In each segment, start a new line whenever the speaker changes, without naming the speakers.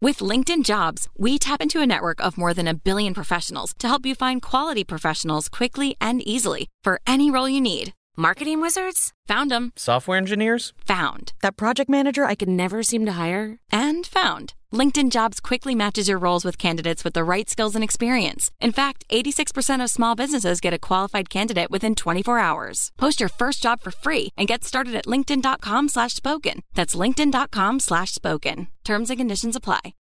With LinkedIn Jobs, we tap into a network of more than 1 billion professionals to help you find quality professionals quickly and easily for any role you need. Marketing wizards? Found them.
Software engineers?
Found. That project manager I could never seem to hire? And found. LinkedIn Jobs quickly matches your roles with candidates with the right skills and experience. In fact, 86% of small businesses get a qualified candidate within 24 hours. Post your first job for free and get started at linkedin.com/spoken. That's linkedin.com/spoken. Terms and conditions apply.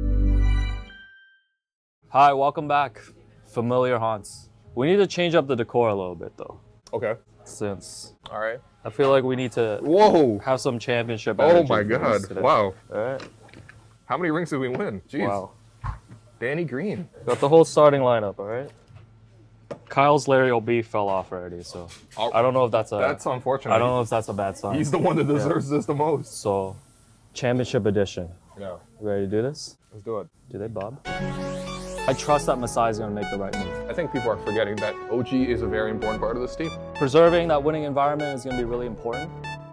Hi, welcome back. Familiar haunts. We need to change up the decor a little bit though.
Okay.
Since
All right.
I feel like we need to have some championship
Oh
energy
my
for
God.
this today.
Wow.
All right.
How many rings did we win? Jeez.
Wow.
Danny Green.
Got the whole starting lineup, all right? Kyle's Larry O'B fell off already, so I don't know if that's
That's unfortunate.
I don't know if that's a bad sign.
He's the one that deserves this the most.
So, championship edition.
Yeah.
You ready to do this?
Let's do it.
Do they, Bob? I trust that Masai is going to make the right move.
I think people are forgetting that OG is a very important part of this team.
Preserving that winning environment is going to be really important.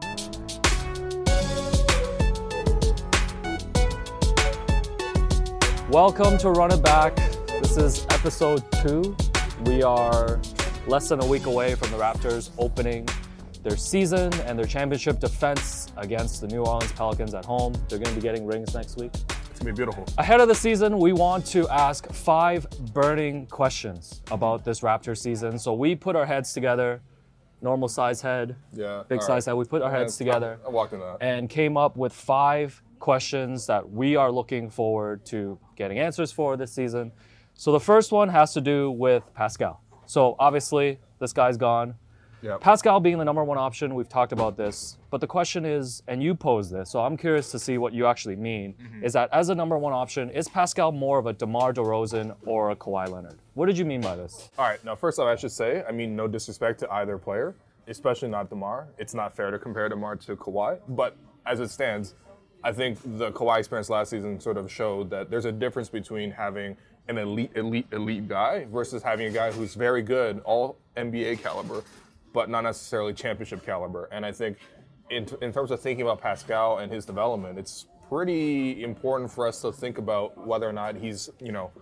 Welcome to Run It Back. This is episode 2. We are less than a week away from the Raptors opening their season and their championship defense against the New Orleans Pelicans at home. They're going to be getting rings next week.
It's going to be beautiful.
Ahead of the season, we want to ask 5 burning questions about this Raptors season. So we put our heads together, normal size head, big size head. We put our heads together
I walked in that.
and came up with 5 questions that we are looking forward to getting answers for this season. So the first one has to do with Pascal. So obviously, this guy's gone.
Yep.
Pascal being the number 1 option, we've talked about this. But the question is, and you posed this, so I'm curious to see what you actually mean, is that as a number 1 option, is Pascal more of a DeMar DeRozan or a Kawhi Leonard? What did you mean by this?
All right. Now, first off, I should say, I mean no disrespect to either player, especially not DeMar. It's not fair to compare DeMar to Kawhi. But as it stands, I think the Kawhi experience last season sort of showed that there's a difference between having an elite guy versus having a guy who's very good, all NBA caliber, but not necessarily championship caliber. And I think in terms of thinking about Pascal and his development, it's pretty important for us to think about whether or not he's,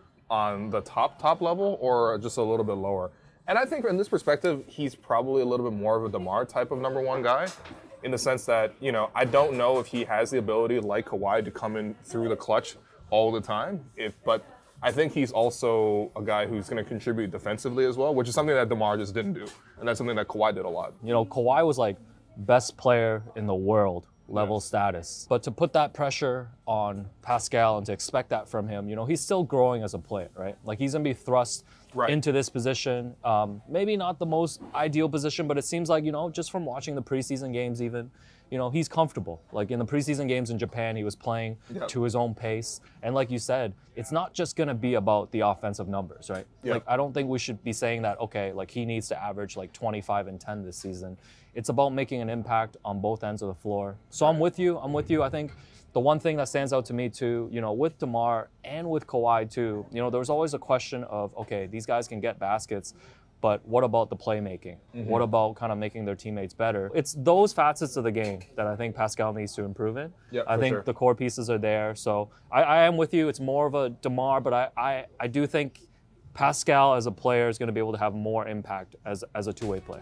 on the top level or just a little bit lower. And I think in this perspective, he's probably a little bit more of a DeMar type of number 1 guy, in the sense that, I don't know if he has the ability, like Kawhi, to come in through the clutch all the time. But I think he's also a guy who's going to contribute defensively as well, which is something that DeMar just didn't do. And that's something that Kawhi did a lot.
Kawhi was like best player in the world level status. But to put that pressure on Pascal and to expect that from him, he's still growing as a player, right? Like he's going to be thrust into this position. Maybe not the most ideal position, but it seems like, just from watching the preseason games even, he's comfortable. Like in the preseason games in Japan, he was playing to his own pace. And like you said, it's not just going to be about the offensive numbers, right?
Yep.
Like I don't think we should be saying that, okay, like he needs to average like 25 and 10 this season. It's about making an impact on both ends of the floor. So I'm with you. I think the one thing that stands out to me too, with DeMar and with Kawhi too, there was always a question of, okay, these guys can get baskets, but what about the playmaking? What about kind of making their teammates better? It's those facets of the game that I think Pascal needs to improve in. I think the core pieces are there. So I am with you. It's more of a DeMar, but I do think Pascal as a player is going to be able to have more impact as a two-way player.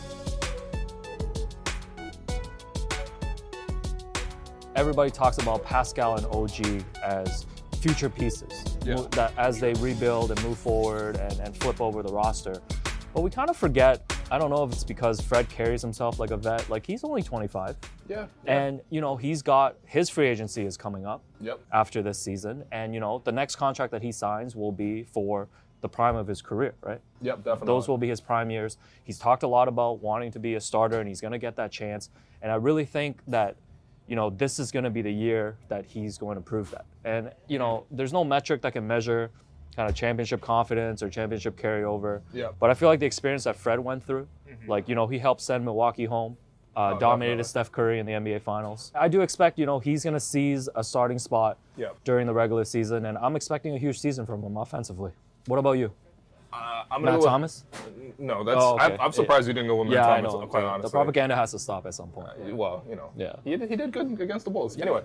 Everybody talks about Pascal and OG as future pieces that as they rebuild and move forward and flip over the roster. But we kind of forget, I don't know if it's because Fred carries himself like a vet, like he's only 25.
Yeah.
And, he's got, his free agency is coming up after this season. And, the next contract that he signs will be for the prime of his career, right?
Yep, definitely.
Those will be his prime years. He's talked a lot about wanting to be a starter and he's going to get that chance. And I really think that this is going to be the year that he's going to prove that. And, there's no metric that can measure kind of championship confidence or championship carryover.
Yeah.
But I feel like the experience that Fred went through, like, he helped send Milwaukee home, dominated Steph Curry in the NBA Finals. I do expect, he's going to seize a starting spot during the regular season, and I'm expecting a huge season from him offensively. What about you?
I'm
Matt Thomas?
No, that's. Okay. I'm surprised you didn't go with Matt Thomas.
I know.
Quite honestly,
the propaganda has to stop at some point.
He did good against the Bulls. Anyway,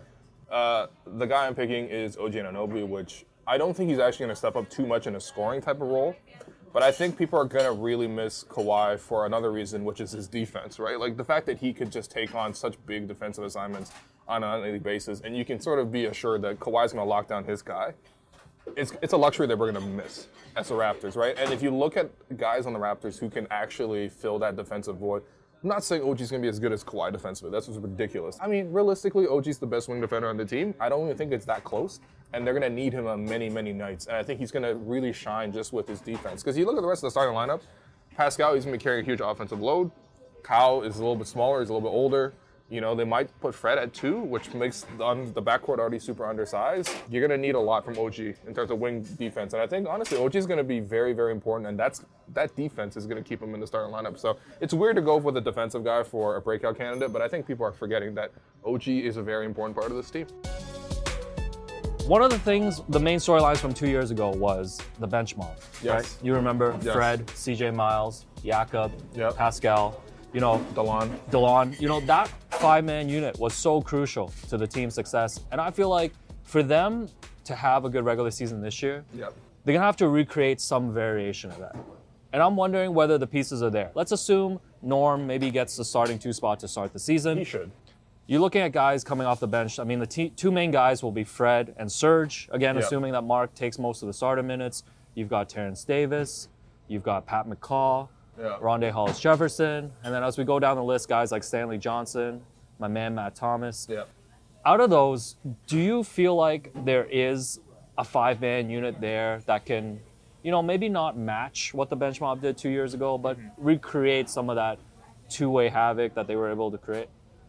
The guy I'm picking is OG Anunoby, which I don't think he's actually going to step up too much in a scoring type of role. But I think people are going to really miss Kawhi for another reason, which is his defense, right? Like the fact that he could just take on such big defensive assignments on a daily basis, and you can sort of be assured that Kawhi's going to lock down his guy. It's a luxury that we're going to miss as the Raptors, right? And if you look at guys on the Raptors who can actually fill that defensive void, I'm not saying OG's going to be as good as Kawhi defensively. That's just ridiculous. I mean, realistically, OG's the best wing defender on the team. I don't even think it's that close. And they're going to need him on many, many nights. And I think he's going to really shine just with his defense. Because you look at the rest of the starting lineup, Pascal, he's going to be carrying a huge offensive load. Kyle is a little bit smaller. He's a little bit older. You know, they might put Fred at 2, which makes the backcourt already super undersized. You're going to need a lot from OG in terms of wing defense. And I think, honestly, OG is going to be very, very important. And that defense is going to keep him in the starting lineup. So it's weird to go with a defensive guy for a breakout candidate, but I think people are forgetting that OG is a very important part of this team.
One of the things, the main storylines from 2 years ago was the bench mob.
Yes.
Right? You remember Fred, CJ Miles, Jakob, Pascal, you know, DeLon. You know, that 5-man unit was so crucial to the team's success. And I feel like for them to have a good regular season this year, they're going to have to recreate some variation of that. And I'm wondering whether the pieces are there. Let's assume Norm maybe gets the starting 2 spot to start the season.
He should.
You're looking at guys coming off the bench. I mean, the two main guys will be Fred and Serge. Again, assuming that Mark takes most of the starter minutes. You've got Terrence Davis. You've got Pat McCaw, Rondé Hollis-Jefferson. And then as we go down the list, guys like Stanley Johnson, my man Matt Thomas. Out of those, do you feel like there is a 5-man unit there that can, you know, maybe not match what the bench mob did 2 years ago, but recreate some of that two-way havoc that they were able to create?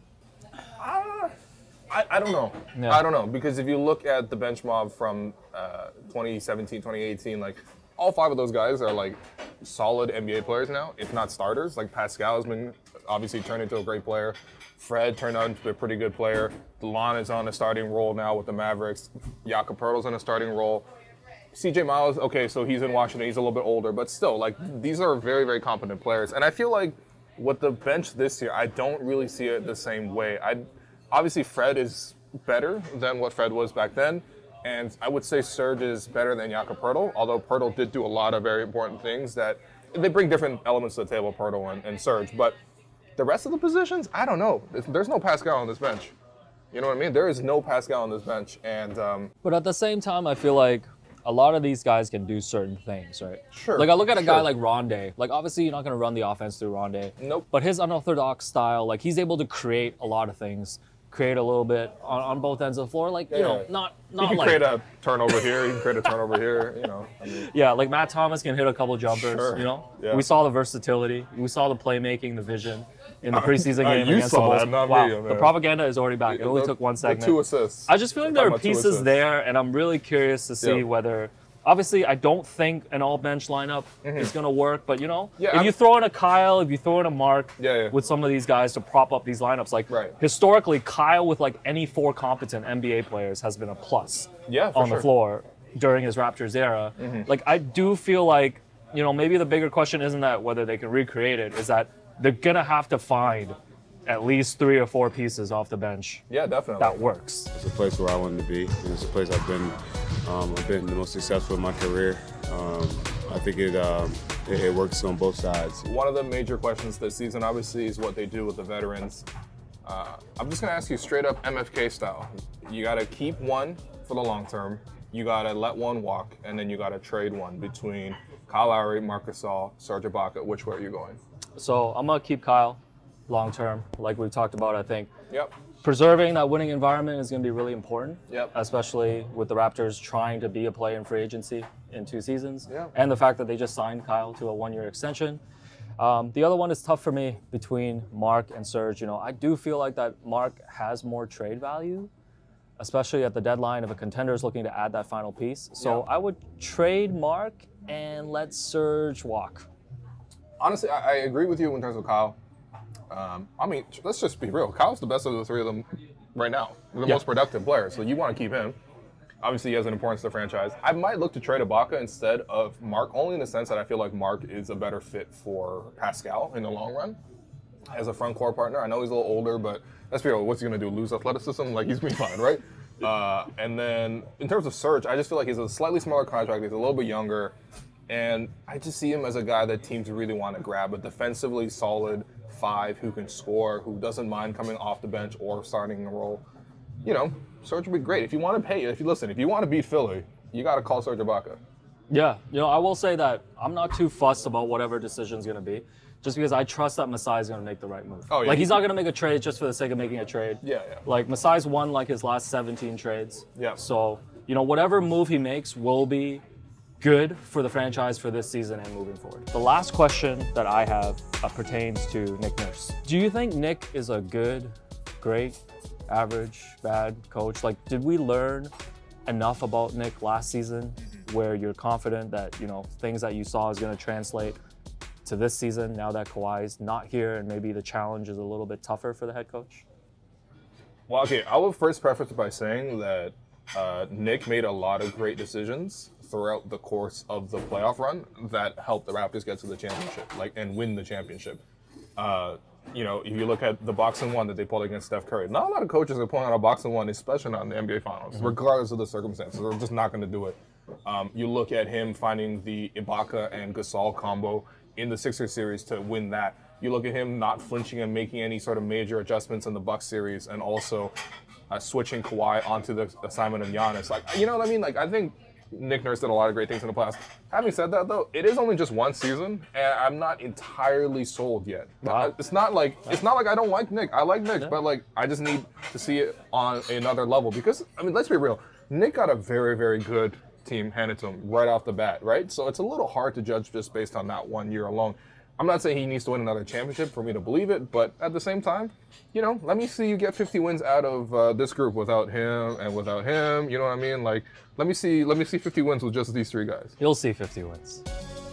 I don't know. I don't know, because if you look at the bench mob from 2017, 2018, like all 5 of those guys are like solid NBA players now, if not starters. Like Pascal has been obviously turned into a great player. Fred turned out into a pretty good player. DeLon is on a starting role now with the Mavericks. Jakob Poeltl's in a starting role. CJ Miles, okay, so he's in Washington. He's a little bit older, but still, like these are very, very competent players. And I feel like with the bench this year, I don't really see it the same way. Obviously, Fred is better than what Fred was back then, and I would say Serge is better than Jakob Poeltl, although Poeltl did do a lot of very important things that they bring different elements to the table, Poeltl and Serge. But the rest of the positions, I don't know. There's no Pascal on this bench. You know what I mean? There is no Pascal on this bench. And
but at the same time, I feel like a lot of these guys can do certain things, right?
Sure.
Like I look at a guy like Rondé. Like obviously you're not going to run the offense through Rondé.
Nope.
But his unorthodox style, like he's able to create a lot of things. Create a little bit on both ends of the floor, like you know, not
he can
like
create a turnover here, he can create a turnover here, you know. I mean,
like Matt Thomas can hit a couple jumpers, you know. We saw the versatility, we saw the playmaking, the vision in the preseason game
you
against the
saw
Bulls.
that, not
wow,
me, man.
the propaganda is already back. It only took 1 segment.
The 2 assists.
I just feel like there are pieces there, and I'm really curious to see whether. Obviously, I don't think an all-bench lineup is going to work, but, you know, if you throw in a Kyle, if you throw in a Mark with some of these guys to prop up these lineups, like historically, Kyle with like any 4 competent NBA players has been a plus on the floor during his Raptors era. Like, I do feel like, you know, maybe the bigger question isn't that whether they can recreate it, is that they're going to have to find at least 3 or 4 pieces off the bench.
Yeah, definitely.
That works.
It's a place where I wanted to be, and it's a place I've been the most successful in my career. I think it works on both sides.
One of the major questions this season, obviously, is what they do with the veterans. I'm just gonna ask you straight up MFK style. You gotta keep one for the long term. You gotta let one walk, and then you gotta trade one between Kyle Lowry, Marc Gasol, Serge Ibaka. Which way are you going?
So I'm gonna keep Kyle long term, like we've talked about. I think.
Yep.
Preserving that winning environment is going to be really important,
Yep.
especially with the Raptors trying to be a play in free agency in 2 seasons,
Yep.
and the fact that they just signed Kyle to a 1-year extension. The other one is tough for me between Mark and Serge. You know, I do feel like that Mark has more trade value, especially at the deadline if a contender is looking to add that final piece. So I would trade Mark and let Serge walk.
Honestly, I agree with you in terms of Kyle. I mean, let's just be real. Kyle's the best of the 3 of them right now. The most productive player, so you want to keep him. Obviously, he has an importance to the franchise. I might look to trade Ibaka instead of Mark, only in the sense that I feel like Mark is a better fit for Pascal in the long run as a front court partner. I know he's a little older, but let's be real. What's he going to do, lose athleticism? Like, he's been fine, right? And then in terms of Serge, I just feel like he's a slightly smaller contract. He's a little bit younger. And I just see him as a guy that teams really want to grab, a defensively solid 5 who can score, who doesn't mind coming off the bench or starting a role. You know, Serge would be great. If you want to pay, if you want to beat Philly, you got to call Serge Ibaka.
Yeah, I will say that I'm not too fussed about whatever decision's going to be, just because I trust that Masai is going to make the right move.
Oh, yeah.
He's not going to make a trade just for the sake of making a trade.
Yeah.
Masai's won his last 17 trades.
Yeah.
So, whatever move he makes will be good for the franchise for this season and moving forward. The last question that I have pertains to Nick Nurse. Do you think Nick is a good, great, average, bad coach? Did we learn enough about Nick last season where you're confident that, things that you saw is going to translate to this season now that Kawhi's not here and maybe the challenge is a little bit tougher for the head coach?
Well, okay, I will first preface by saying that Nick made a lot of great decisions throughout the course of the playoff run that helped the Raptors get to the championship, and win the championship. If you look at the box and one that they pulled against Steph Curry, not a lot of coaches are pulling out a box and one, especially not in the NBA Finals, regardless of the circumstances. They're just not going to do it. You look at him finding the Ibaka and Gasol combo in the Sixers series to win that. You look at him not flinching and making any sort of major adjustments in the Bucks series, and also switching Kawhi onto the assignment of Giannis. You know what I mean? I think Nick Nurse did a lot of great things in the playoffs. Having said that, though, it is only just one season, and I'm not entirely sold yet.
Wow.
It's not like I don't like Nick. I like Nick, but I just need to see it on another level because let's be real. Nick got a very, very good team handed to him right off the bat, right? So it's a little hard to judge just based on that 1 year alone. I'm not saying he needs to win another championship for me to believe it, but at the same time, let me see you get 50 wins out of this group without him and without him. You know what I mean? Let me see 50 wins with just these 3 guys.
You'll see 50 wins.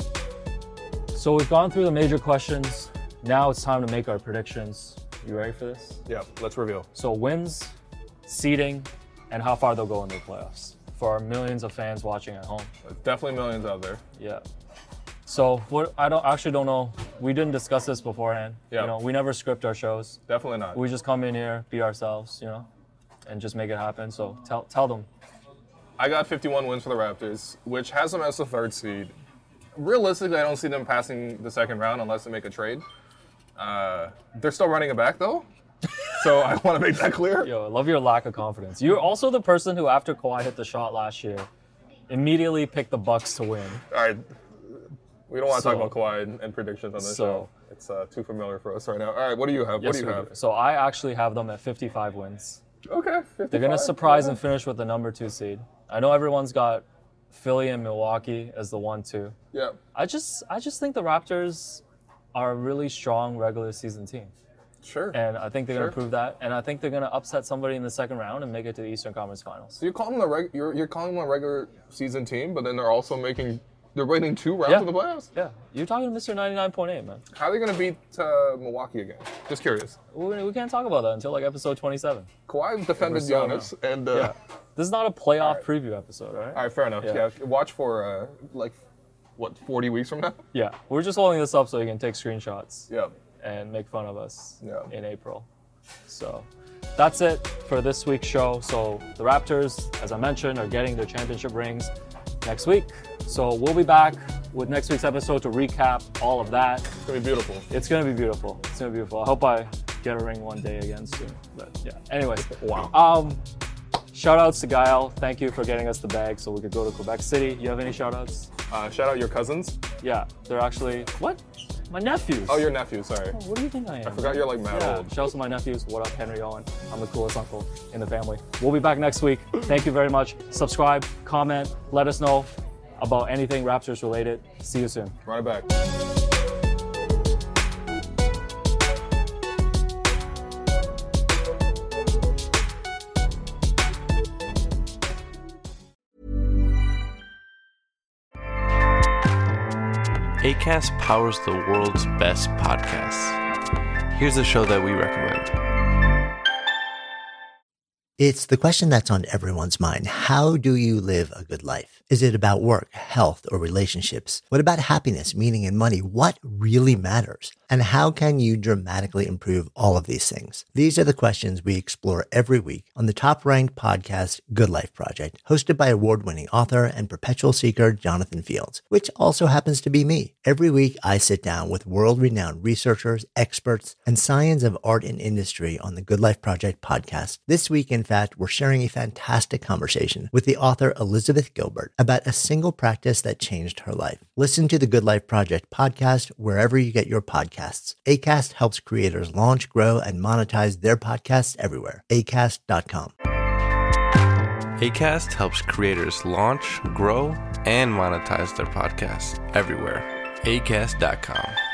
So we've gone through the major questions. Now it's time to make our predictions. You ready for this?
Yeah, let's reveal.
So wins, seeding, and how far they'll go in the playoffs for our millions of fans watching at home.
Definitely millions out there.
Yeah. So I don't know. We didn't discuss this beforehand.
Yeah.
We never script our shows.
Definitely not.
We just come in here, be ourselves, and just make it happen. So tell them.
I got 51 wins for the Raptors, which has them as the 3rd seed. Realistically, I don't see them passing the 2nd round unless they make a trade. They're still running it back, though. So I want to make that clear.
Yo, I love your lack of confidence. You're also the person who, after Kawhi hit the shot last year, immediately picked the Bucks to win.
All right. We don't want to talk about Kawhi and predictions on this show. It's too familiar for us right now. All right, what do you have?
So I actually have them at 55 wins.
Okay, 55.
They're going to surprise and finish with the number 2 seed. I know everyone's got Philly and Milwaukee as the 1-2.
Yeah.
I just think the Raptors are a really strong regular season team.
Sure.
And I think they're going to prove that. And I think they're going to upset somebody in the 2nd round and make it to the Eastern Conference Finals.
So you're calling them you're calling them a regular season team, but then they're also they're waiting 2 rounds of the playoffs?
Yeah. You're talking to Mr. 99.8, man.
How are they going to beat Milwaukee again? Just curious.
We can't talk about that until episode 27.
Kawhi defended Giannis. And,
This is not a playoff preview episode, all right?
All right, fair enough. Yeah. Watch for, 40 weeks from now?
Yeah. We're just holding this up so you can take screenshots.
Yeah.
And make fun of us
in
April. So that's it for this week's show. So the Raptors, as I mentioned, are getting their championship rings next week. So we'll be back with next week's episode to recap all of that.
It's going to be beautiful.
It's going to be beautiful. It's going to be beautiful. I hope I get a ring one day again soon. But yeah, anyways.
Wow.
Shout outs to Gael. Thank you for getting us the bag so we could go to Quebec City. You have any shout outs?
Shout out your cousins.
Yeah, they're actually, what? My nephews.
Oh, your nephews, sorry.
Oh, what do you think I am?
I forgot you're mad old.
Shout out to my nephews. What up, Henry Owen? I'm the coolest uncle in the family. We'll be back next week. Thank you very much. Subscribe, comment, let us know about anything Raptors related. See you soon.
Run it back.
Acast powers the world's best podcasts. Here's a show that we recommend.
It's the question that's on everyone's mind. How do you live a good life? Is it about work, health, or relationships? What about happiness, meaning, and money? What really matters? And how can you dramatically improve all of these things? These are the questions we explore every week on the top-ranked podcast Good Life Project, hosted by award-winning author and perpetual seeker Jonathan Fields, which also happens to be me. Every week, I sit down with world-renowned researchers, experts, and science of art and industry on the Good Life Project podcast. This week, in fact, we're sharing a fantastic conversation with the author Elizabeth Gilbert about a single practice that changed her life. Listen to the Good Life Project podcast wherever you get your podcasts. Acast helps creators launch, grow, and monetize their podcasts everywhere. Acast.com.
Acast helps creators launch, grow, and monetize their podcasts everywhere. Acast.com.